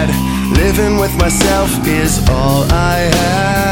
bad. Living with myself is all I have.